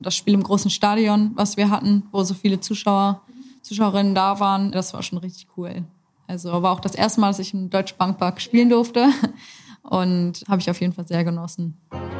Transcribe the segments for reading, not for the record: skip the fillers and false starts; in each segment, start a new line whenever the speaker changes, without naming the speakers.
Das Spiel im großen Stadion, was wir hatten, wo so viele Zuschauerinnen da waren, das war schon richtig cool. Also war auch das erste Mal, dass ich im Deutsche Bankpark spielen durfte und habe ich auf jeden Fall sehr genossen.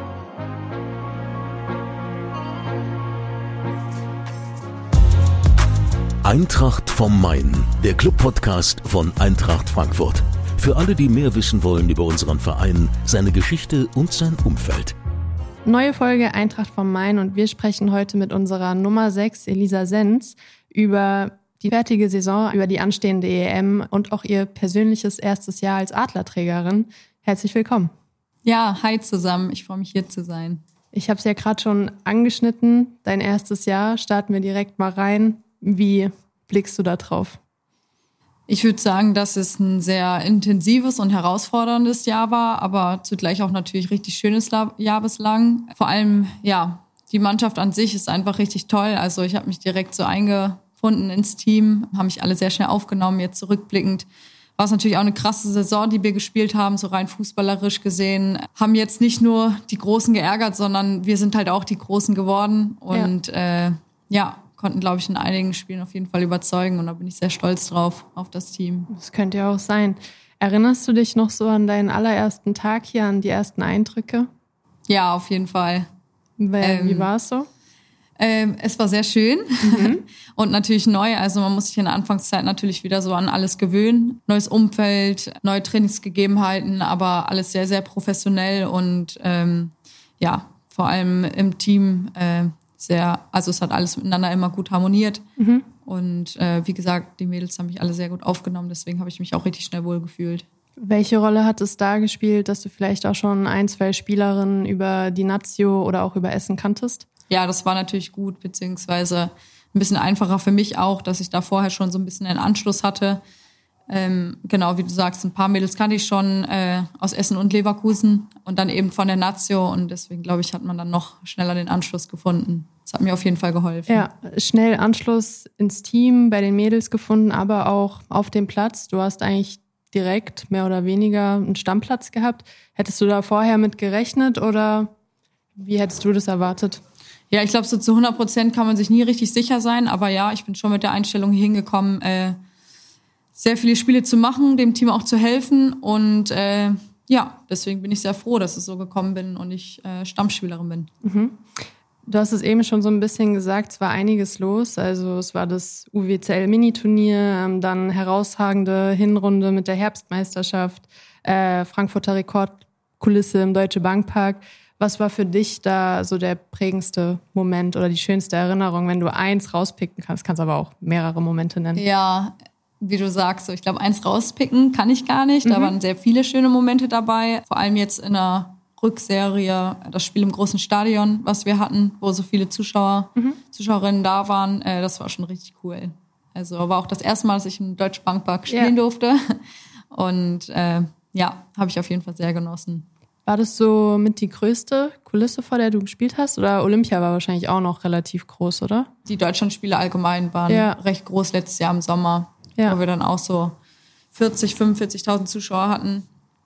Eintracht vom Main, der Club-Podcast von Eintracht Frankfurt. Für alle, die mehr wissen wollen über unseren Verein, seine Geschichte und sein Umfeld.
Neue Folge Eintracht vom Main und wir sprechen heute mit unserer Nummer 6, Elisa Senz, über die fertige Saison, über die anstehende EM und auch ihr persönliches erstes Jahr als Adlerträgerin. Herzlich willkommen.
Ja, hi zusammen. Ich freue mich, hier zu sein.
Ich habe es ja gerade schon angeschnitten. Dein erstes Jahr, starten wir direkt mal rein. Wie blickst du da drauf?
Ich würde sagen, dass es ein sehr intensives und herausforderndes Jahr war, aber zugleich auch natürlich richtig schönes Jahr bislang. Vor allem, ja, die Mannschaft an sich ist einfach richtig toll. Also ich habe mich direkt so eingefunden ins Team, haben mich alle sehr schnell aufgenommen. Jetzt zurückblickend war es natürlich auch eine krasse Saison, die wir gespielt haben, so rein fußballerisch gesehen. Haben jetzt nicht nur die Großen geärgert, sondern wir sind halt auch die Großen geworden und konnten, glaube ich, in einigen Spielen auf jeden Fall überzeugen. Und da bin ich sehr stolz drauf, auf das Team.
Das könnte ja auch sein. Erinnerst du dich noch so an deinen allerersten Tag hier, an die ersten Eindrücke?
Ja, auf jeden Fall.
Wie war es so?
Es war sehr schön und natürlich neu. Also man muss sich in der Anfangszeit natürlich wieder so an alles gewöhnen. Neues Umfeld, neue Trainingsgegebenheiten, aber alles sehr, sehr professionell und vor allem im Team es hat alles miteinander immer gut harmoniert. Und wie gesagt, die Mädels haben mich alle sehr gut aufgenommen, deswegen habe ich mich auch richtig schnell wohlgefühlt.
Welche Rolle hat es da gespielt, dass du vielleicht auch schon 1, 2 Spielerinnen über die Nazio oder auch über Essen kanntest?
Ja, das war natürlich gut, beziehungsweise ein bisschen einfacher für mich auch, dass ich da vorher schon so ein bisschen einen Anschluss hatte. Genau, wie du sagst, ein paar Mädels kannte ich schon aus Essen und Leverkusen und dann eben von der Nazio und deswegen, glaube ich, hat man dann noch schneller den Anschluss gefunden. Das hat mir auf jeden Fall geholfen.
Ja, schnell Anschluss ins Team bei den Mädels gefunden, aber auch auf dem Platz. Du hast eigentlich direkt mehr oder weniger einen Stammplatz gehabt. Hättest du da vorher mit gerechnet oder wie hättest du das erwartet?
Ja, ich glaube, so zu 100% kann man sich nie richtig sicher sein, aber ja, ich bin schon mit der Einstellung hier hingekommen, sehr viele Spiele zu machen, dem Team auch zu helfen und deswegen bin ich sehr froh, dass es so gekommen bin und ich Stammspielerin bin.
Du hast es eben schon so ein bisschen gesagt, es war einiges los. Also es war das UWCL-Mini-Turnier, dann herausragende Hinrunde mit der Herbstmeisterschaft, Frankfurter Rekordkulisse im Deutsche Bankpark. Was war für dich da so der prägendste Moment oder die schönste Erinnerung, wenn du eins rauspicken kannst? Kannst aber auch mehrere Momente nennen.
Ja, wie du sagst, so, ich glaube, eins rauspicken kann ich gar nicht. Da waren sehr viele schöne Momente dabei. Vor allem jetzt in der Rückserie, das Spiel im großen Stadion, was wir hatten, wo so viele Zuschauerinnen da waren. Das war schon richtig cool. Also war auch das erste Mal, dass ich im Deutsche Bankpark spielen durfte. Und habe ich auf jeden Fall sehr genossen.
War das so mit die größte Kulisse, vor der du gespielt hast? Oder Olympia war wahrscheinlich auch noch relativ groß, oder?
Die Deutschlandspiele allgemein waren recht groß letztes Jahr im Sommer, wo wir dann auch so 45.000 Zuschauer hatten.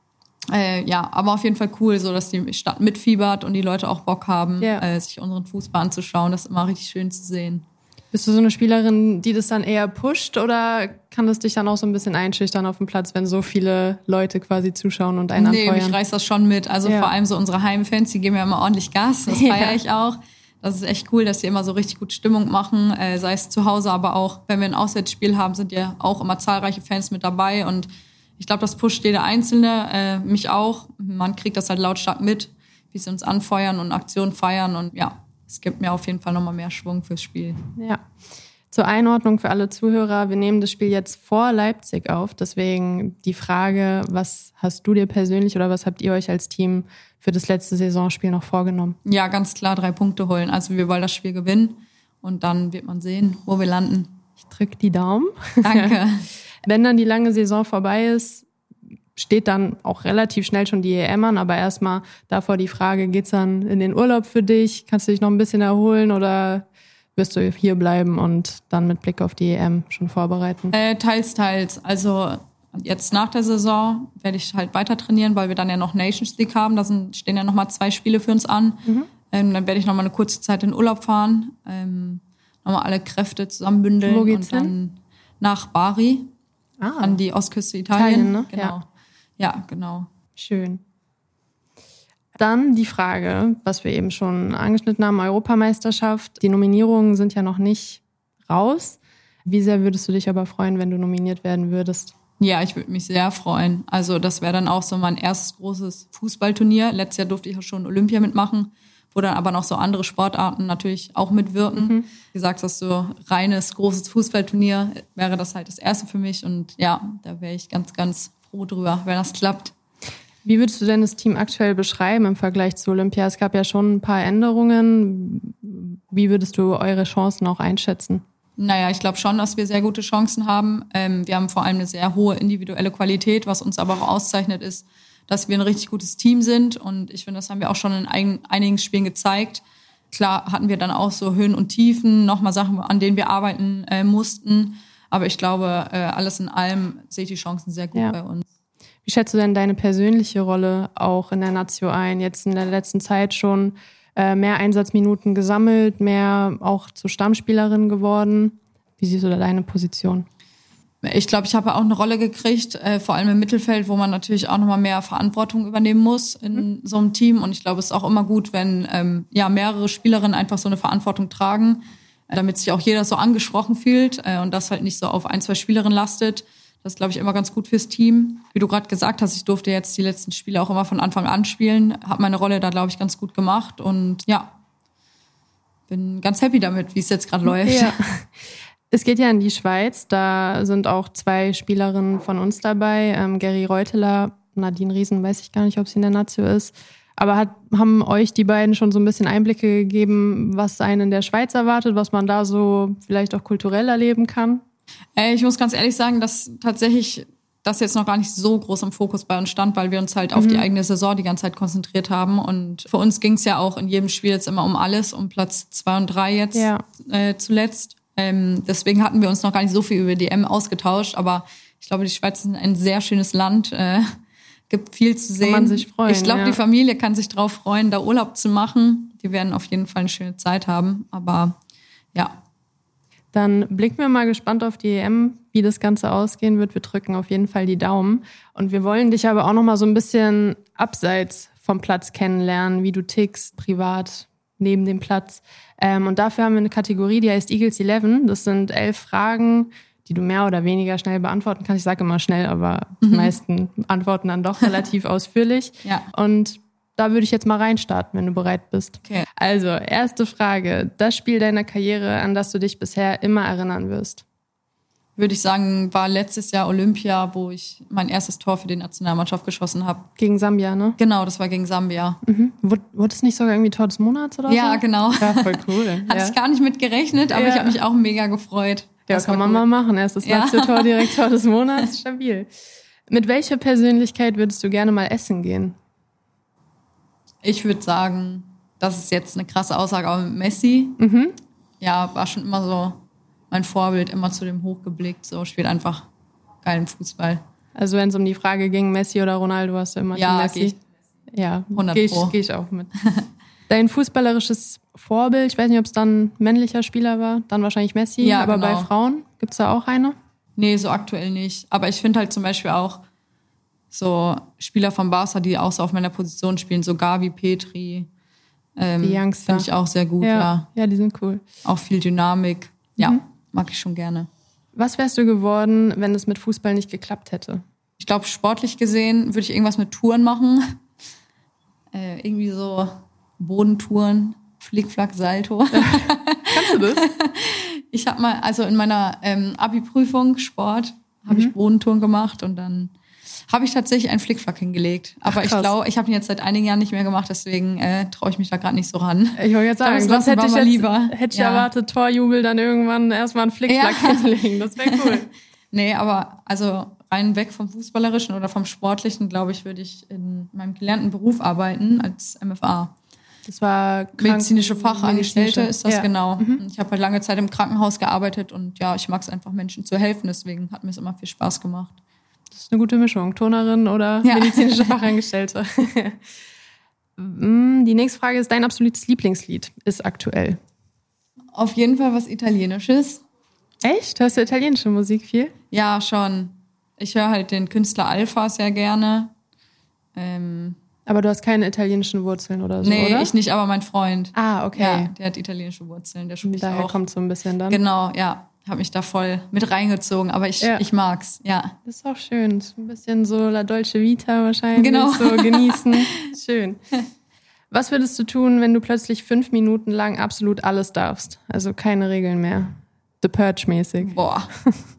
Aber auf jeden Fall cool, so dass die Stadt mitfiebert und die Leute auch Bock haben, sich unseren Fußball anzuschauen. Das ist immer richtig schön zu sehen.
Bist du so eine Spielerin, die das dann eher pusht oder kann das dich dann auch so ein bisschen einschüchtern auf dem Platz, wenn so viele Leute quasi zuschauen und einen anfeuern?
Nee, mich reißt das schon mit. Also vor allem so unsere Heimfans, die geben ja immer ordentlich Gas. Das feiere ich auch. Das ist echt cool, dass sie immer so richtig gut Stimmung machen, sei es zu Hause, aber auch, wenn wir ein Auswärtsspiel haben, sind ja auch immer zahlreiche Fans mit dabei und ich glaube, das pusht jeder Einzelne, mich auch. Man kriegt das halt lautstark mit, wie sie uns anfeuern und Aktionen feiern und es gibt mir auf jeden Fall nochmal mehr Schwung fürs Spiel.
Ja. Zur Einordnung für alle Zuhörer, wir nehmen das Spiel jetzt vor Leipzig auf, deswegen die Frage, was hast du dir persönlich oder was habt ihr euch als Team für das letzte Saisonspiel noch vorgenommen?
Ja, ganz klar 3 Punkte holen. Also wir wollen das Spiel gewinnen und dann wird man sehen, wo wir landen.
Ich drücke die Daumen.
Danke.
Wenn dann die lange Saison vorbei ist, steht dann auch relativ schnell schon die EM an, aber erstmal davor die Frage, geht's dann in den Urlaub für dich? Kannst du dich noch ein bisschen erholen oder wirst du hier bleiben und dann mit Blick auf die EM schon vorbereiten?
Teils. Also jetzt nach der Saison werde ich halt weiter trainieren, weil wir dann ja noch Nations League haben. Da stehen ja nochmal 2 Spiele für uns an. Dann werde ich nochmal eine kurze Zeit in Urlaub fahren, nochmal alle Kräfte zusammenbündeln.
Wo geht's
und dann nach Bari, an die Ostküste Italien.
Ne?
Genau. Ja, genau.
Schön. Dann die Frage, was wir eben schon angeschnitten haben, Europameisterschaft. Die Nominierungen sind ja noch nicht raus. Wie sehr würdest du dich aber freuen, wenn du nominiert werden würdest?
Ja, ich würde mich sehr freuen. Also das wäre dann auch so mein erstes großes Fußballturnier. Letztes Jahr durfte ich auch schon Olympia mitmachen, wo dann aber noch so andere Sportarten natürlich auch mitwirken. Wie gesagt, das so reines, großes Fußballturnier wäre das halt das erste für mich. Und ja, da wäre ich ganz, ganz froh drüber, wenn das klappt.
Wie würdest du denn das Team aktuell beschreiben im Vergleich zu Olympia? Es gab ja schon ein paar Änderungen. Wie würdest du eure Chancen auch einschätzen?
Naja, ich glaube schon, dass wir sehr gute Chancen haben. Wir haben vor allem eine sehr hohe individuelle Qualität. Was uns aber auch auszeichnet, ist, dass wir ein richtig gutes Team sind. Und ich finde, das haben wir auch schon in einigen Spielen gezeigt. Klar hatten wir dann auch so Höhen und Tiefen, nochmal Sachen, an denen wir arbeiten mussten. Aber ich glaube, alles in allem sehe ich die Chancen sehr gut bei uns.
Wie schätzt du denn deine persönliche Rolle auch in der Nazio ein? Jetzt in der letzten Zeit schon mehr Einsatzminuten gesammelt, mehr auch zur Stammspielerin geworden. Wie siehst du da deine Position?
Ich glaube, ich habe auch eine Rolle gekriegt, vor allem im Mittelfeld, wo man natürlich auch nochmal mehr Verantwortung übernehmen muss in so einem Team. Und ich glaube, es ist auch immer gut, wenn mehrere Spielerinnen einfach so eine Verantwortung tragen, damit sich auch jeder so angesprochen fühlt und das halt nicht so auf 1, 2 Spielerinnen lastet. Das ist, glaube ich, immer ganz gut fürs Team. Wie du gerade gesagt hast, ich durfte jetzt die letzten Spiele auch immer von Anfang an spielen. Habe meine Rolle da, glaube ich, ganz gut gemacht. Und ja, bin ganz happy damit, wie es jetzt gerade läuft.
Ja. Es geht ja in die Schweiz. Da sind auch 2 Spielerinnen von uns dabei. Geri Reuteler, Nadine Riesen, weiß ich gar nicht, ob sie in der Nazio ist. Aber haben euch die beiden schon so ein bisschen Einblicke gegeben, was einen in der Schweiz erwartet, was man da so vielleicht auch kulturell erleben kann?
Ich muss ganz ehrlich sagen, dass tatsächlich das jetzt noch gar nicht so groß im Fokus bei uns stand, weil wir uns halt auf die eigene Saison die ganze Zeit konzentriert haben. Und für uns ging es ja auch in jedem Spiel jetzt immer um alles, um Platz 2 und 3 jetzt zuletzt. Deswegen hatten wir uns noch gar nicht so viel über die EM ausgetauscht. Aber ich glaube, die Schweiz ist ein sehr schönes Land. Gibt viel zu sehen.
Kann man sich freuen.
Ich glaube, die Familie kann sich drauf freuen, da Urlaub zu machen. Die werden auf jeden Fall eine schöne Zeit haben. Aber ja.
Dann blicken wir mal gespannt auf die EM, wie das Ganze ausgehen wird. Wir drücken auf jeden Fall die Daumen. Und wir wollen dich aber auch noch mal so ein bisschen abseits vom Platz kennenlernen, wie du tickst, privat, neben dem Platz. Und dafür haben wir eine Kategorie, die heißt Eagles 11. Das sind 11 Fragen, die du mehr oder weniger schnell beantworten kannst. Ich sage immer schnell, aber die meisten antworten dann doch relativ ausführlich.
Ja.
Und da würde ich jetzt mal reinstarten, wenn du bereit bist.
Okay.
Also, erste Frage. Das Spiel deiner Karriere, an das du dich bisher immer erinnern wirst?
Würde ich sagen, war letztes Jahr Olympia, wo ich mein erstes Tor für die Nationalmannschaft geschossen habe.
Gegen Sambia, ne?
Genau, das war gegen Sambia.
Wurde es nicht sogar irgendwie Tor des Monats oder so?
Ja, genau.
Ja, voll cool.
Hatte ich gar nicht mit gerechnet, aber ich habe mich auch mega gefreut.
Ja, kann man mal machen. Erstes Nazio-Tor, direkt Tor des Monats. Stabil. Mit welcher Persönlichkeit würdest du gerne mal essen gehen?
Ich würde sagen, das ist jetzt eine krasse Aussage, aber mit Messi. Ja, war schon immer so mein Vorbild, immer zu dem hochgeblickt. So, spielt einfach geilen Fußball.
Also wenn es um die Frage ging, Messi oder Ronaldo, hast du immer Team Messi? Ja,
100%.
Gehe ich auch mit. Dein fußballerisches Vorbild, ich weiß nicht, ob es dann männlicher Spieler war, dann wahrscheinlich Messi,
ja,
aber
genau.
bei Frauen, gibt's da auch eine?
Nee, so aktuell nicht. Aber ich finde halt zum Beispiel auch so Spieler von Barca, die auch so auf meiner Position spielen, so Gavi, Petri, finde ich auch sehr gut.
Ja, die sind cool.
Auch viel Dynamik. Ja, mag ich schon gerne.
Was wärst du geworden, wenn es mit Fußball nicht geklappt hätte?
Ich glaube, sportlich gesehen würde ich irgendwas mit Touren machen. Irgendwie so Bodentouren, Flickflack, Salto.
Kannst du das?
Ich habe mal, also in meiner Abi-Prüfung Sport, habe ich Bodentouren gemacht und dann habe ich tatsächlich einen Flickflack hingelegt. Aber ich glaube, ich habe ihn jetzt seit einigen Jahren nicht mehr gemacht, deswegen traue ich mich da gerade nicht so ran.
Ich wollte jetzt sagen, sonst hätte ich erwartet, Torjubel, dann irgendwann erstmal einen Flickflack hinlegen. Das wäre cool.
Nee, aber also rein weg vom Fußballerischen oder vom Sportlichen, glaube ich, würde ich in meinem gelernten Beruf arbeiten als MFA.
Das war
medizinische Fachangestellte ist das, genau. Ich habe halt lange Zeit im Krankenhaus gearbeitet und ja, ich mag es einfach, Menschen zu helfen. Deswegen hat mir es immer viel Spaß gemacht.
Das ist eine gute Mischung, Turnerin oder medizinische Fachangestellte. Die nächste Frage ist, dein absolutes Lieblingslied ist aktuell.
Auf jeden Fall was Italienisches.
Echt? Hörst du italienische Musik viel?
Ja, schon. Ich höre halt den Künstler Alpha sehr gerne.
Aber du hast keine italienischen Wurzeln oder so,
Nee,
oder?
ich nicht, aber mein Freund.
Ah, okay.
Ja, der hat italienische Wurzeln, der spricht
Daher
auch.
kommt so ein bisschen dann.
Genau, ja. Habe mich da voll mit reingezogen, aber ich mag's, ja.
Das ist auch schön. Das ist ein bisschen so La Dolce Vita wahrscheinlich.
Genau.
So genießen. Schön. Was würdest du tun, wenn du plötzlich 5 Minuten lang absolut alles darfst? Also keine Regeln mehr. The Purge-mäßig.
Boah.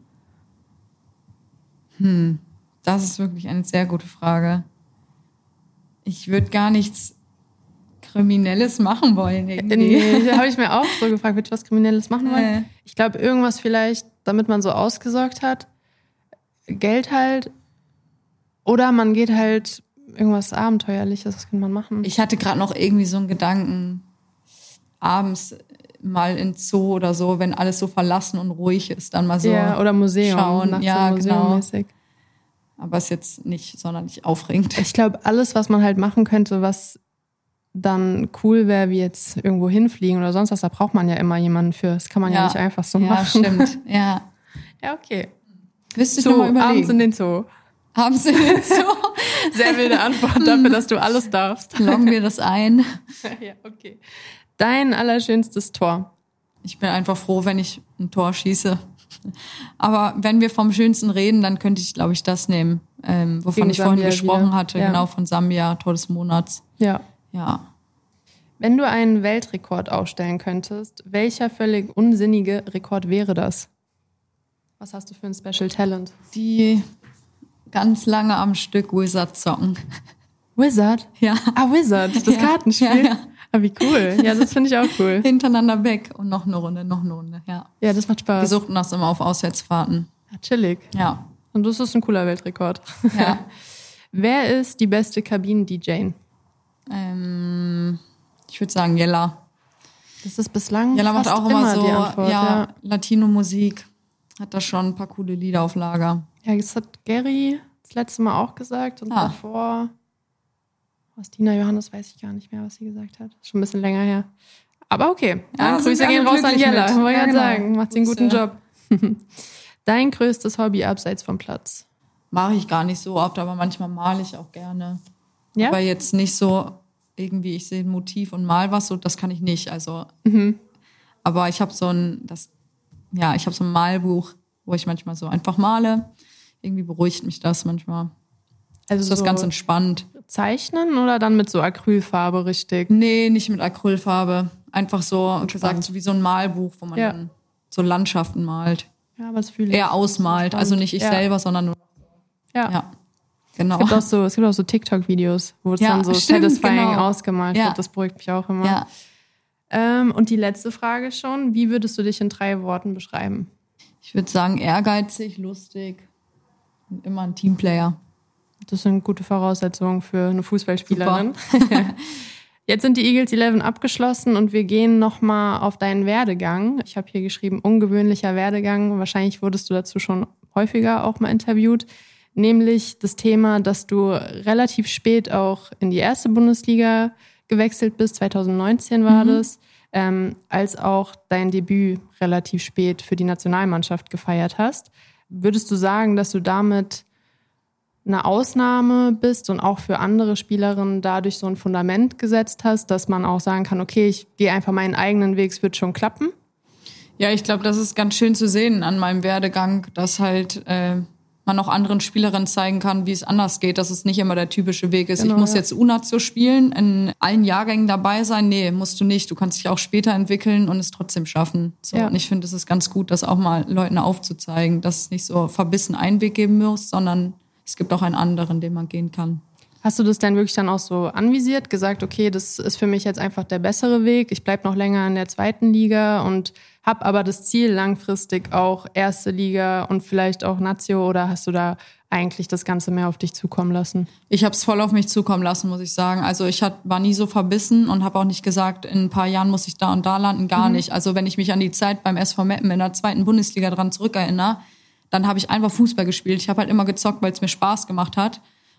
Das ist wirklich eine sehr gute Frage. Ich würde gar nichts Kriminelles machen wollen irgendwie.
Nee, habe ich mir auch so gefragt, würdest du was Kriminelles machen wollen? Ich glaube, irgendwas vielleicht, damit man so ausgesorgt hat. Geld halt. Oder man geht halt irgendwas Abenteuerliches, das kann man machen.
Ich hatte gerade noch irgendwie so einen Gedanken, abends mal in Zoo oder so, wenn alles so verlassen und ruhig ist, dann mal so
oder Museum.
schauen. Ja, genau.
Genau.
Aber ist jetzt nicht sonderlich aufregend.
Ich glaube, alles, was man halt machen könnte, was dann cool wäre, wie jetzt irgendwo hinfliegen oder sonst was, da braucht man ja immer jemanden für. Das kann man ja nicht einfach so machen.
Ja, stimmt. Ja.
Ja, okay.
Müsste ich noch mal überlegen.
Abends in den Zoo.
Abends in den Zoo.
Sehr wilde Antwort dafür, dass du alles darfst.
Loggen wir das ein.
Ja, okay. Dein allerschönstes Tor.
Ich bin einfach froh, wenn ich ein Tor schieße. Aber wenn wir vom Schönsten reden, dann könnte ich, glaube ich, das nehmen, wovon
Gegen
ich vorhin
Sambia
gesprochen
wieder.
hatte.
Ja.
Genau, von Sambia, Tor des Monats.
Ja.
Ja.
Wenn du einen Weltrekord aufstellen könntest, welcher völlig unsinnige Rekord wäre das? Was hast du für ein Special Talent?
Die ganz lange am Stück Wizard zocken.
Wizard?
Ja.
Ah, Wizard, das
Ja.
Kartenspiel.
Ja.
Ah, wie cool. Ja, das finde ich auch cool.
Hintereinander weg und noch eine Runde, ja.
Ja, das macht Spaß.
Wir suchten das immer auf Auswärtsfahrten.
Ja, chillig.
Ja.
Und das ist ein cooler Weltrekord.
Ja.
Wer ist die beste Kabinen-DJ?
Ich würde sagen Jella.
Das ist bislang
Jella macht
fast
auch immer so
die Antwort,
Latino-Musik. Hat da schon ein paar coole Lieder auf Lager.
Ja, das hat Gary das letzte Mal auch gesagt. Und davor, was Dina Johannes, weiß ich gar nicht mehr, was sie gesagt hat. Schon ein bisschen länger her. Aber okay.
Ja,
Grüße
sind wir
gehen
alle
raus an
glücklich
Jella.
mit.
Wollte ich
Ja,
gerade
genau.
sagen. Macht sie einen guten Job. Dein größtes Hobby abseits vom Platz?
Mache ich gar nicht so oft, aber manchmal male ich auch gerne.
Ja?
Aber jetzt nicht so irgendwie, ich sehe ein Motiv und mal was, so das kann ich nicht. Also, aber ich habe so ein Malbuch, wo ich manchmal so einfach male. Irgendwie beruhigt mich das manchmal.
Also
Ist das
so
ganz entspannt.
Zeichnen oder dann mit so Acrylfarbe richtig?
Nee, nicht mit Acrylfarbe. Einfach so gesagt, so wie so ein Malbuch, wo man dann so Landschaften malt.
Ja, aber das fühle ich.
Eher ausmalt. Also nicht ich selber, sondern nur.
Ja.
Genau.
Es gibt auch so TikTok-Videos, wo es dann so
stimmt,
satisfying
genau.
ausgemalt wird. Das beruhigt mich auch immer.
Ja.
Und die letzte Frage schon. Wie würdest du dich in 3 Worten beschreiben?
Ich würde sagen, ehrgeizig, lustig und immer ein Teamplayer.
Das sind gute Voraussetzungen für eine Fußballspielerin. Jetzt sind die Eagles 11 abgeschlossen und wir gehen nochmal auf deinen Werdegang. Ich habe hier geschrieben, ungewöhnlicher Werdegang. Wahrscheinlich wurdest du dazu schon häufiger auch mal interviewt. Nämlich das Thema, dass du relativ spät auch in die erste Bundesliga gewechselt bist. 2019 war das. Als auch dein Debüt relativ spät für die Nationalmannschaft gefeiert hast. Würdest du sagen, dass du damit eine Ausnahme bist und auch für andere Spielerinnen dadurch so ein Fundament gesetzt hast, dass man auch sagen kann, okay, ich gehe einfach meinen eigenen Weg, es wird schon klappen?
Ja, ich glaube, das ist ganz schön zu sehen an meinem Werdegang, dass halt man auch anderen Spielerinnen zeigen kann, wie es anders geht, dass es nicht immer der typische Weg ist.
Genau,
ich muss jetzt U-Nazo spielen, in allen Jahrgängen dabei sein. Nee, musst du nicht. Du kannst dich auch später entwickeln und es trotzdem schaffen. So, und ich finde, es ist ganz gut, das auch mal Leuten aufzuzeigen, dass es nicht so verbissen einen Weg geben muss, sondern es gibt auch einen anderen, den man gehen kann.
Hast du das denn wirklich dann auch so anvisiert, gesagt, okay, das ist für mich jetzt einfach der bessere Weg, ich bleibe noch länger in der 2. Liga und habe aber das Ziel langfristig auch 1. Liga und vielleicht auch Nazio, oder hast du da eigentlich das Ganze mehr auf dich zukommen lassen?
Ich habe es voll auf mich zukommen lassen, muss ich sagen. Also ich war nie so verbissen und habe auch nicht gesagt, in ein paar Jahren muss ich da und da landen, gar nicht. Also wenn ich mich an die Zeit beim SV Meppen in der 2. Bundesliga dran zurückerinnere, dann habe ich einfach Fußball gespielt. Ich habe halt immer gezockt, weil es mir Spaß gemacht hat.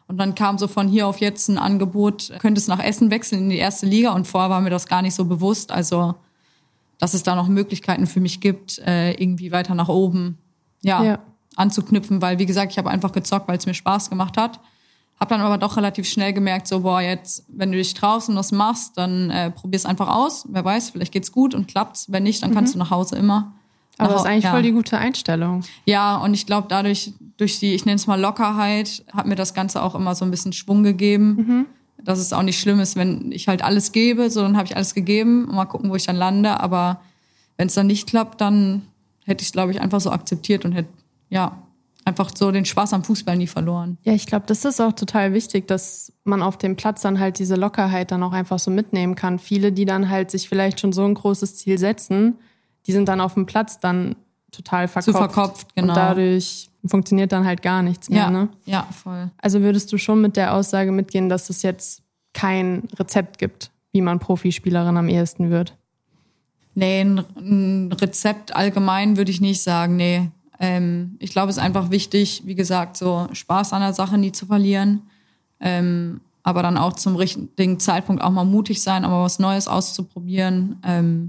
Und dann kam so von hier auf jetzt ein Angebot, könnte es nach Essen wechseln in die erste Liga. Und vorher war mir das gar nicht so bewusst. Also, dass es da noch Möglichkeiten für mich gibt, irgendwie weiter nach oben anzuknüpfen. Weil, wie gesagt, ich habe einfach gezockt, weil es mir Spaß gemacht hat. Habe dann aber doch relativ schnell gemerkt, so, boah, jetzt, wenn du dich traust und das machst, dann probier's einfach aus. Wer weiß, vielleicht geht's gut und klappt's. Wenn nicht, dann kannst du nach Hause immer.
Aber das ist eigentlich voll die gute Einstellung.
Ja, und ich glaube, dadurch, durch die, ich nenne es mal Lockerheit, hat mir das Ganze auch immer so ein bisschen Schwung gegeben. Dass es auch nicht schlimm ist, wenn ich halt alles gebe, so dann habe ich alles gegeben und mal gucken, wo ich dann lande. Aber wenn es dann nicht klappt, dann hätte ich es, glaube ich, einfach so akzeptiert und hätte, einfach so den Spaß am Fußball nie verloren.
Ja, ich glaube, das ist auch total wichtig, dass man auf dem Platz dann halt diese Lockerheit dann auch einfach so mitnehmen kann. Viele, die dann halt sich vielleicht schon so ein großes Ziel setzen, die sind dann auf dem Platz dann total verkopft.
Zu verkopft, genau.
Und dadurch funktioniert dann halt gar nichts mehr, ne?
Ja, voll.
Also würdest du schon mit der Aussage mitgehen, dass es jetzt kein Rezept gibt, wie man Profispielerin am ehesten wird?
Nee, ein Rezept allgemein würde ich nicht sagen, nee. Ich glaube, es ist einfach wichtig, wie gesagt, so Spaß an der Sache nie zu verlieren. Aber dann auch zum richtigen Zeitpunkt auch mal mutig sein, aber was Neues auszuprobieren.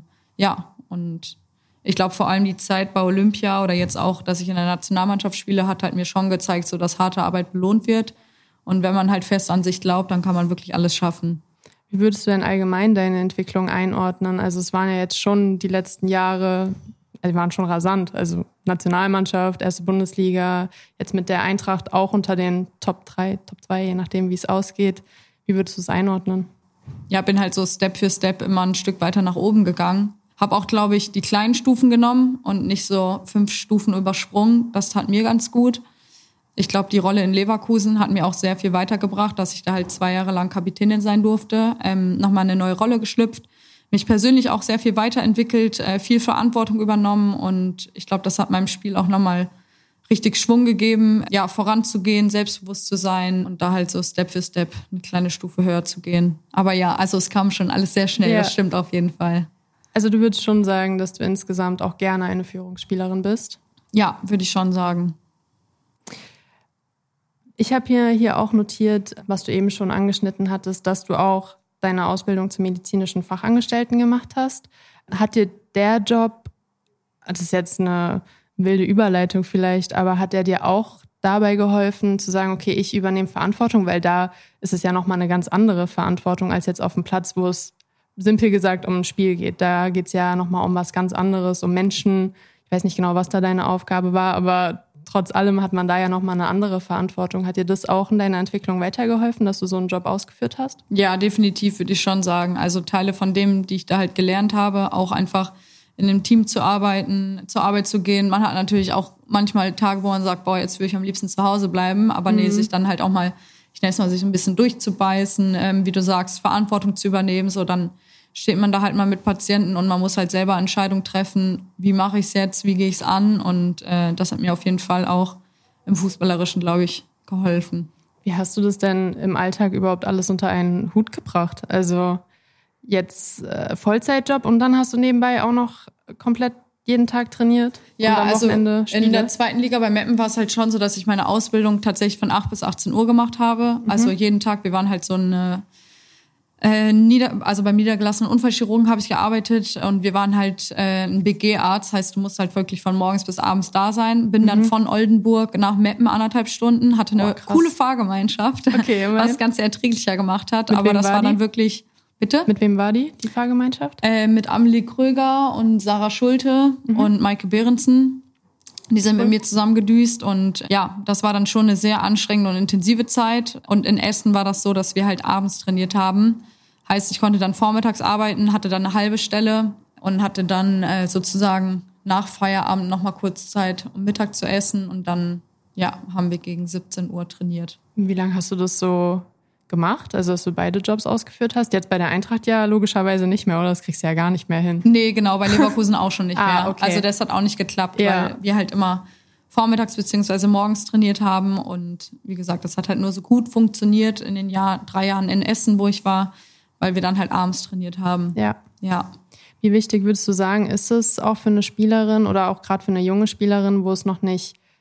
Und ich glaube vor allem die Zeit bei Olympia oder jetzt auch, dass ich in der Nationalmannschaft spiele, hat halt mir schon gezeigt, so dass harte Arbeit belohnt wird. Und wenn man halt fest an sich glaubt, dann kann man wirklich alles schaffen.
Wie würdest du denn allgemein deine Entwicklung einordnen? Also es waren ja jetzt schon die letzten Jahre, die waren schon rasant. Also Nationalmannschaft, erste Bundesliga, jetzt mit der Eintracht auch unter den Top 3, Top 2, je nachdem, wie es ausgeht. Wie würdest du es einordnen?
Ja, bin halt so Step für Step immer ein Stück weiter nach oben gegangen. Habe auch, glaube ich, die kleinen Stufen genommen und nicht so 5 Stufen übersprungen. Das tat mir ganz gut. Ich glaube, die Rolle in Leverkusen hat mir auch sehr viel weitergebracht, dass ich da halt 2 Jahre lang Kapitänin sein durfte. Nochmal eine neue Rolle geschlüpft. Mich persönlich auch sehr viel weiterentwickelt, viel Verantwortung übernommen. Und ich glaube, das hat meinem Spiel auch nochmal richtig Schwung gegeben, ja, voranzugehen, selbstbewusst zu sein und da halt so Step für Step eine kleine Stufe höher zu gehen. Aber ja, also es kam schon alles sehr schnell, Das stimmt auf jeden Fall.
Also du würdest schon sagen, dass du insgesamt auch gerne eine Führungsspielerin bist?
Ja, würde ich schon sagen.
Ich habe hier auch notiert, was du eben schon angeschnitten hattest, dass du auch deine Ausbildung zum medizinischen Fachangestellten gemacht hast. Hat dir der Job, das ist jetzt eine wilde Überleitung vielleicht, aber hat er dir auch dabei geholfen zu sagen, okay, ich übernehme Verantwortung, weil da ist es ja nochmal eine ganz andere Verantwortung als jetzt auf dem Platz, wo es simpel gesagt um ein Spiel geht. Da geht es ja nochmal um was ganz anderes, um Menschen. Ich weiß nicht genau, was da deine Aufgabe war, aber trotz allem hat man da ja nochmal eine andere Verantwortung. Hat dir das auch in deiner Entwicklung weitergeholfen, dass du so einen Job ausgeführt hast?
Ja, definitiv würde ich schon sagen. Also Teile von dem, die ich da halt gelernt habe, auch einfach in einem Team zu arbeiten, zur Arbeit zu gehen. Man hat natürlich auch manchmal Tage, wo man sagt, boah, jetzt würde ich am liebsten zu Hause bleiben. Aber nee, sich dann halt auch mal, ich nenne es mal, sich ein bisschen durchzubeißen, wie du sagst, Verantwortung zu übernehmen. So, dann steht man da halt mal mit Patienten und man muss halt selber Entscheidungen treffen, wie mache ich es jetzt, wie gehe ich es an. Und das hat mir auf jeden Fall auch im Fußballerischen, glaube ich, geholfen.
Wie hast du das denn im Alltag überhaupt alles unter einen Hut gebracht? Also jetzt Vollzeitjob und dann hast du nebenbei auch noch komplett jeden Tag trainiert?
Ja,
und am
also
Wochenende Spiele?
In der 2. Liga bei Meppen war es halt schon so, dass ich meine Ausbildung tatsächlich von 8 bis 18 Uhr gemacht habe. Also jeden Tag, wir waren halt so eine also beim niedergelassenen Unfallchirurgen habe ich gearbeitet und wir waren halt ein BG-Arzt, heißt du musst halt wirklich von morgens bis abends da sein. Bin dann von Oldenburg nach Meppen 1,5 Stunden, hatte eine coole Fahrgemeinschaft, was das Ganze erträglicher gemacht hat. Aber das war dann wirklich... Bitte?
Mit wem war die Fahrgemeinschaft?
Mit Amelie Kröger und Sarah Schulte und Maike Behrensen. Die sind mit mir zusammengedüst und ja, das war dann schon eine sehr anstrengende und intensive Zeit. Und in Essen war das so, dass wir halt abends trainiert haben. Heißt, ich konnte dann vormittags arbeiten, hatte dann eine halbe Stelle und hatte dann sozusagen nach Feierabend noch mal kurz Zeit, um Mittag zu essen. Und dann, ja, haben wir gegen 17 Uhr trainiert.
Wie lange hast du das so gemacht? Also, dass du beide Jobs ausgeführt hast? Jetzt bei der Eintracht ja logischerweise nicht mehr, oder? Das kriegst du ja gar nicht mehr hin.
Nee, genau, bei Leverkusen auch schon nicht mehr.
Okay.
Also das hat auch nicht geklappt, weil wir halt immer vormittags bzw. morgens trainiert haben. Und wie gesagt, das hat halt nur so gut funktioniert in den 3 Jahren in Essen, wo ich war, weil wir dann halt abends trainiert haben. Ja.
Wie wichtig würdest du sagen, ist es auch für eine Spielerin oder auch gerade für eine junge Spielerin, wo es noch nicht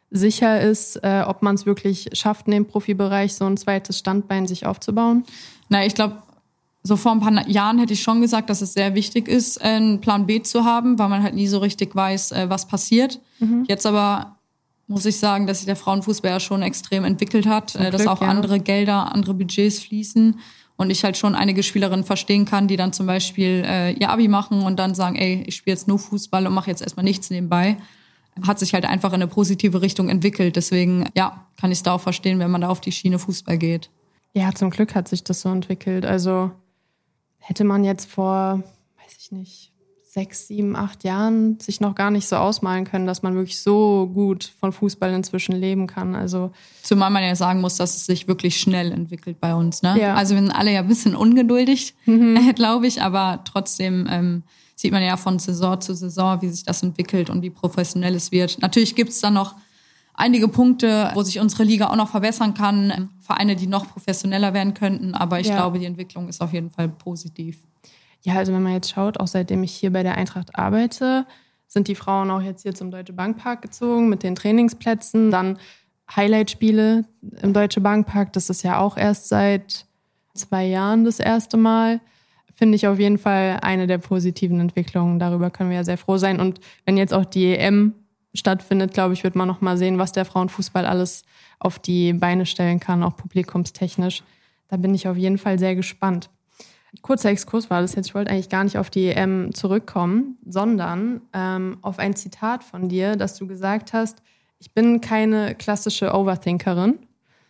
sicher ist, ob man es wirklich schafft, in dem Profibereich so ein zweites Standbein sich aufzubauen?
Na, ich glaube, so vor ein paar Jahren hätte ich schon gesagt, dass es sehr wichtig ist, einen Plan B zu haben, weil man halt nie so richtig weiß, was passiert. Jetzt aber muss ich sagen, dass sich der Frauenfußball ja schon extrem entwickelt hat, dass auch andere Gelder, andere Budgets fließen und ich halt schon einige Spielerinnen verstehen kann, die dann zum Beispiel ihr Abi machen und dann sagen, ey, ich spiele jetzt nur Fußball und mache jetzt erstmal nichts nebenbei. Hat sich halt einfach in eine positive Richtung entwickelt. Deswegen, ja, kann ich es da auch verstehen, wenn man da auf die Schiene Fußball geht.
Ja, zum Glück hat sich das so entwickelt. Also hätte man jetzt vor, weiß ich nicht, 6, 7, 8 Jahren sich noch gar nicht so ausmalen können, dass man wirklich so gut von Fußball inzwischen leben kann. Also
zumal man ja sagen muss, dass es sich wirklich schnell entwickelt bei uns. Ne?
Ja.
Also wir sind alle ja ein bisschen ungeduldig, glaube ich, aber trotzdem sieht man ja von Saison zu Saison, wie sich das entwickelt und wie professionell es wird. Natürlich gibt es dann noch einige Punkte, wo sich unsere Liga auch noch verbessern kann. Vereine, die noch professioneller werden könnten. Aber ich glaube, die Entwicklung ist auf jeden Fall positiv.
Ja, also wenn man jetzt schaut, auch seitdem ich hier bei der Eintracht arbeite, sind die Frauen auch jetzt hier zum Deutsche Bankpark gezogen mit den Trainingsplätzen. Dann Highlight-Spiele im Deutsche Bankpark. Das ist ja auch erst seit 2 Jahren das erste Mal. Finde ich auf jeden Fall eine der positiven Entwicklungen. Darüber können wir ja sehr froh sein. Und wenn jetzt auch die EM stattfindet, glaube ich, wird man noch mal sehen, was der Frauenfußball alles auf die Beine stellen kann, auch publikumstechnisch. Da bin ich auf jeden Fall sehr gespannt. Kurzer Exkurs war das jetzt. Ich wollte eigentlich gar nicht auf die EM zurückkommen, sondern auf ein Zitat von dir, dass du gesagt hast, ich bin keine klassische Overthinkerin.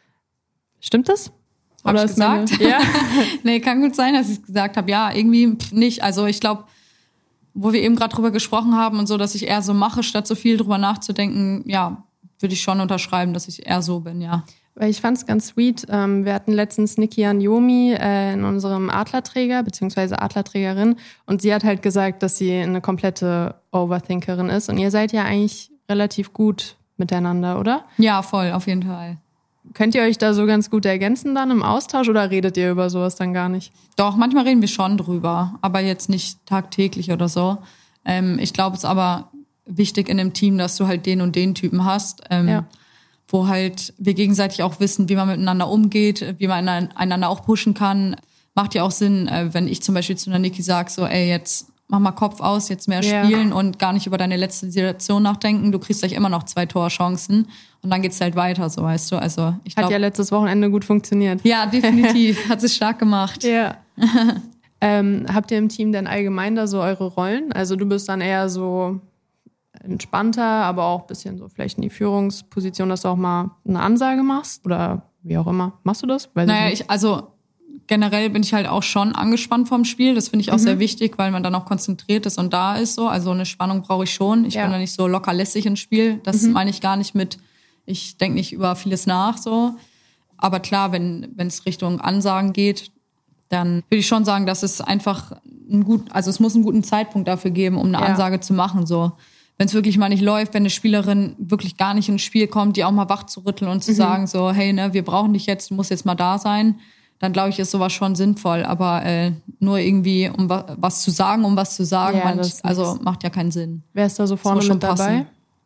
Stimmt das?
Habe ich gesagt?
Ja.
Nee, kann gut sein, dass ich gesagt habe. Ja, irgendwie nicht. Also ich glaube, wo wir eben gerade drüber gesprochen haben und so, dass ich eher so mache, statt so viel drüber nachzudenken, ja, würde ich schon unterschreiben, dass ich eher so bin, ja.
Weil ich fand es ganz sweet. Wir hatten letztens Niki Anjomi in unserem Adlerträger, beziehungsweise Adlerträgerin. Und sie hat halt gesagt, dass sie eine komplette Overthinkerin ist. Und ihr seid ja eigentlich relativ gut miteinander, oder?
Ja, voll, auf jeden Fall.
Könnt ihr euch da so ganz gut ergänzen dann im Austausch oder redet ihr über sowas dann gar nicht?
Doch, manchmal reden wir schon drüber, aber jetzt nicht tagtäglich oder so. Ich glaube, es ist aber wichtig in dem Team, dass du halt den und den Typen hast, wo halt wir gegenseitig auch wissen, wie man miteinander umgeht, wie man einander auch pushen kann. Macht ja auch Sinn, wenn ich zum Beispiel zu einer Niki sage, so, ey, jetzt mach mal Kopf aus, jetzt mehr spielen und gar nicht über deine letzte Situation nachdenken. Du kriegst gleich immer noch 2 Torchancen und dann geht's halt weiter, so, weißt du. Also ich glaube,
hat ja letztes Wochenende gut funktioniert.
Ja, definitiv. Hat sich stark gemacht.
Ja. Habt ihr im Team denn allgemein da so eure Rollen? Also du bist dann eher so entspannter, aber auch ein bisschen so vielleicht in die Führungsposition, dass du auch mal eine Ansage machst oder wie auch immer. Machst du das?
Also generell bin ich halt auch schon angespannt vom Spiel. Das finde ich auch sehr wichtig, weil man dann auch konzentriert ist und da ist so. Also eine Spannung brauche ich schon. Ich bin da nicht so locker lässig ins Spiel. Das meine ich gar nicht mit, ich denke nicht über vieles nach so. Aber klar, wenn es Richtung Ansagen geht, dann würde ich schon sagen, dass es einfach es muss einen guten Zeitpunkt dafür geben, um eine Ansage zu machen. So, wenn es wirklich mal nicht läuft, wenn eine Spielerin wirklich gar nicht ins Spiel kommt, die auch mal wach zu rütteln und zu sagen so, hey, ne, wir brauchen dich jetzt, du musst jetzt mal da sein, dann glaube ich, ist sowas schon sinnvoll. Aber nur irgendwie, um was zu sagen, macht ja keinen Sinn.
Wer ist da so vorne mit dabei?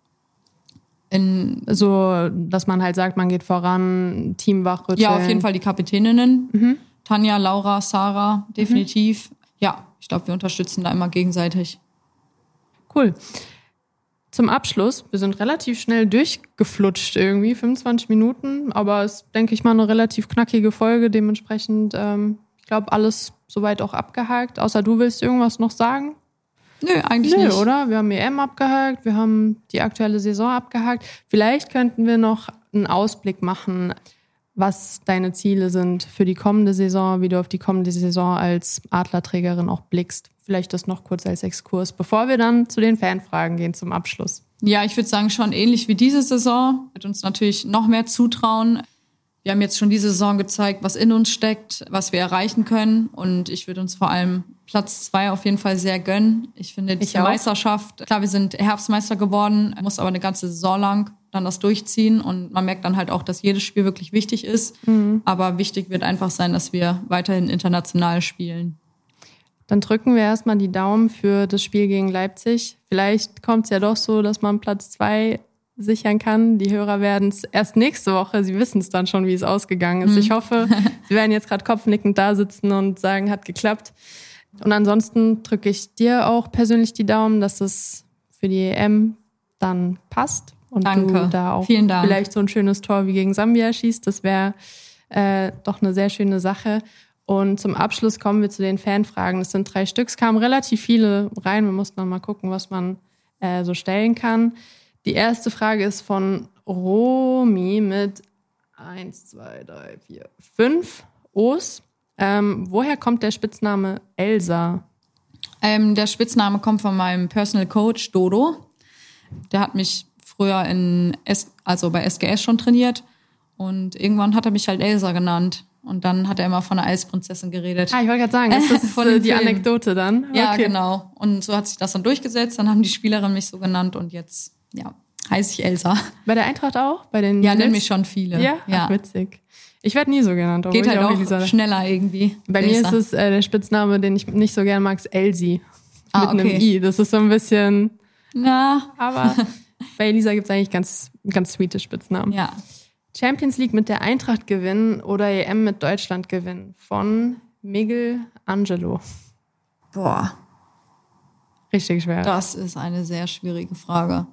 So, dass man halt sagt, man geht voran, Team wachrütteln.
Ja, auf jeden Fall die Kapitäninnen. Tanja, Laura, Sarah, definitiv. Ja, ich glaube, wir unterstützen da immer gegenseitig.
Cool. Zum Abschluss, wir sind relativ schnell durchgeflutscht irgendwie, 25 Minuten, aber es ist, denke ich mal, eine relativ knackige Folge, dementsprechend, ich glaube, alles soweit auch abgehakt, außer du willst irgendwas noch sagen?
Nö, eigentlich nicht.
Oder? Wir haben EM abgehakt, wir haben die aktuelle Saison abgehakt. Vielleicht könnten wir noch einen Ausblick machen, was deine Ziele sind für die kommende Saison, wie du auf die kommende Saison als Adlerträgerin auch blickst. Vielleicht das noch kurz als Exkurs, bevor wir dann zu den Fanfragen gehen zum Abschluss.
Ja, ich würde sagen, schon ähnlich wie diese Saison. Wird uns natürlich noch mehr zutrauen. Wir haben jetzt schon diese Saison gezeigt, was in uns steckt, was wir erreichen können. Und ich würde uns vor allem Platz 2 auf jeden Fall sehr gönnen. Ich finde diese Meisterschaft, klar, wir sind Herbstmeister geworden, muss aber eine ganze Saison lang dann das durchziehen. Und man merkt dann halt auch, dass jedes Spiel wirklich wichtig ist. Aber wichtig wird einfach sein, dass wir weiterhin international spielen.
Dann drücken wir erstmal die Daumen für das Spiel gegen Leipzig. Vielleicht kommt es ja doch so, dass man Platz 2 sichern kann. Die Hörer werden es erst nächste Woche, sie wissen es dann schon, wie es ausgegangen ist. Ich hoffe, sie werden jetzt gerade kopfnickend da sitzen und sagen, hat geklappt. Und ansonsten drücke ich dir auch persönlich die Daumen, dass es für die EM dann passt. Und
Danke.
Du da auch
Vielen Dank.
Vielleicht so ein schönes Tor wie gegen Sambia schießt. Das wäre doch eine sehr schöne Sache. Und zum Abschluss kommen wir zu den Fanfragen. Das sind 3 Stück. Es kamen relativ viele rein. Wir mussten dann mal gucken, was man so stellen kann. Die erste Frage ist von Romy mit 1, 2, 3, 4, 5 O's. Woher kommt der Spitzname Elsa?
Der Spitzname kommt von meinem Personal Coach Dodo. Der hat mich früher bei SGS schon trainiert und irgendwann hat er mich halt Elsa genannt und dann hat er immer von der Eisprinzessin geredet.
Ich wollte gerade sagen, das ist
von
die Anekdote dann.
Ja,
okay.
Genau. Und so hat sich das dann durchgesetzt, dann haben die Spielerinnen mich so genannt und jetzt heiße ich Elsa.
Bei der Eintracht auch? Bei den
nennen mich schon viele.
Ja? Ach, witzig. Ich werde nie so genannt.
Geht halt auch schneller irgendwie.
Bei mir ist es der Spitzname, den ich nicht so gerne mag, ist Elsie. Mit einem I. Das ist so ein bisschen... Aber bei Elisa gibt es eigentlich ganz sweete Spitznamen.
Ja.
Champions League mit der Eintracht gewinnen oder EM mit Deutschland gewinnen? Von Miguel Angelo.
Boah.
Richtig schwer.
Das ist eine sehr schwierige Frage.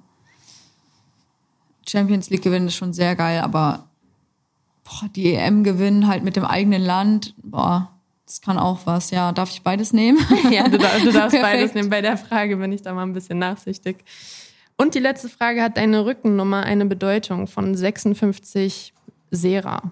Champions League gewinnen ist schon sehr geil, aber die EM gewinnen halt mit dem eigenen Land, das kann auch was. Ja, darf ich beides nehmen?
Ja, du darfst beides nehmen. Bei der Frage bin ich da mal ein bisschen nachsichtig. Und die letzte Frage, hat deine Rückennummer eine Bedeutung von 56 Sera?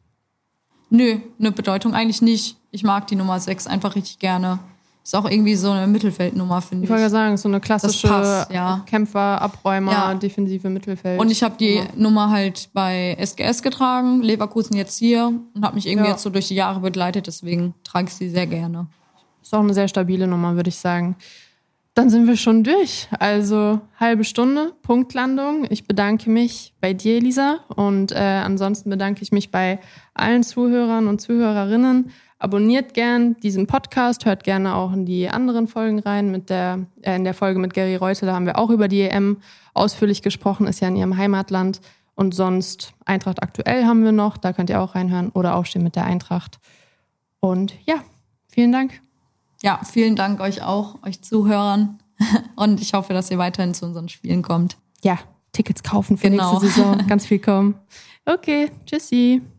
Nö, eine Bedeutung eigentlich nicht. Ich mag die Nummer 6 einfach richtig gerne. Ist auch irgendwie so eine Mittelfeldnummer, finde ich.
Ich wollte ja sagen, so eine klassische
passt, ja.
Kämpfer, Abräumer, defensive Mittelfeld.
Und ich habe die Nummer halt bei SGS getragen, Leverkusen jetzt hier und habe mich irgendwie jetzt so durch die Jahre begleitet, deswegen trage ich sie sehr gerne.
Ist auch eine sehr stabile Nummer, würde ich sagen. Dann sind wir schon durch. Also halbe Stunde, Punktlandung. Ich bedanke mich bei dir, Elisa. Und ansonsten bedanke ich mich bei allen Zuhörern und Zuhörerinnen. Abonniert gern diesen Podcast, hört gerne auch in die anderen Folgen rein. In der Folge mit Gary Reuteler haben wir auch über die EM ausführlich gesprochen, ist ja in ihrem Heimatland. Und sonst Eintracht aktuell haben wir noch, da könnt ihr auch reinhören oder Aufstehen mit der Eintracht. Und ja, vielen Dank.
Ja, vielen Dank euch auch, euch Zuhörern. Und ich hoffe, dass ihr weiterhin zu unseren Spielen kommt.
Ja, Tickets kaufen für nächste Saison. Ganz viel kommen. Okay, tschüssi.